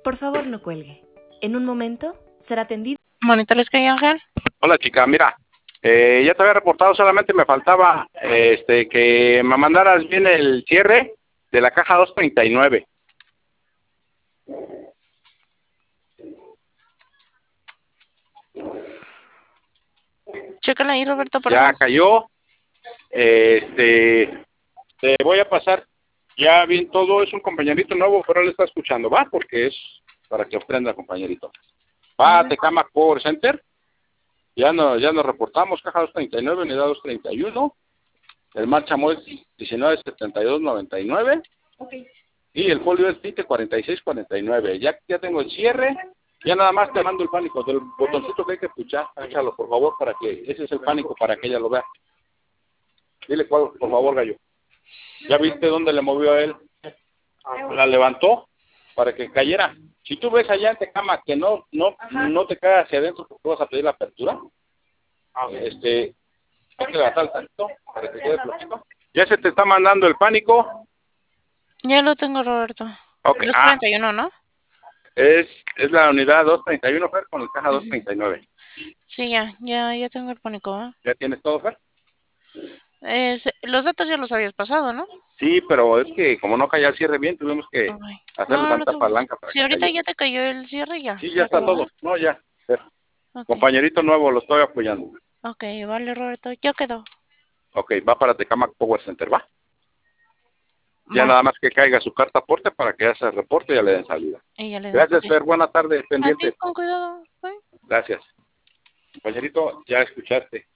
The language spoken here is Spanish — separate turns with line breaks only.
Por favor, no cuelgue. En un momento será atendido.
Monitores que hay, Ángel.
Hola, chica, mira, ya te había reportado, solamente me faltaba que me mandaras bien el cierre de la caja 239.
Chécala ahí, Roberto, por
Ya
favor.
cayó, te voy a pasar ya bien todo, es un compañerito nuevo, pero él está escuchando, va, porque es para que aprenda, compañerito. Va a Tecama Power Center, ya nos reportamos, caja 239, unidad 231, el marchamo es 197299,
Ok.
y el folio es 204649. Ya tengo el cierre, ya nada más te mando el pánico del botoncito que hay que puchar, échalo por favor, para que, ese es el pánico para que ella lo vea. Dile cuál, por favor, gallo. ¿Ya viste dónde le movió a él? La levantó para que cayera. Si tú ves allá en Tecama que no te cae hacia adentro porque vas a pedir la apertura, hay que levantar el tantito para que quede flojito. Ya se te está mandando el pánico.
Ya lo tengo, Roberto.
Ok,
241, ¿no?
es la unidad 231, Fer, con el caja 239.
Sí, ya tengo el pánico, ¿eh?
¿Ya tienes todo, Fer?
Los datos ya los habías pasado, ¿no?
Sí, pero es que como no caía el cierre bien, tuvimos que
Ay.
hacerle
No, no
tanta
te...
palanca para
Si
que
ahorita
cayera.
ya te cayó el cierre, ya.
Sí, ya está
quedó,
todo.
¿eh?
No, ya. Fer.
Okay.
Compañerito nuevo, lo estoy apoyando.
Ok, vale, Roberto. Ya quedó.
Ok, va para Tecama Power Center, ¿va? Ya
Va.
nada más que caiga su carta aporte para que haga el reporte y ya le den salida.
Y ya le dan.
Gracias,
Ok.
Fer. Buena tarde,
A ti,
pendiente.
con cuidado. Bye.
Gracias. Compañerito, ya escuchaste.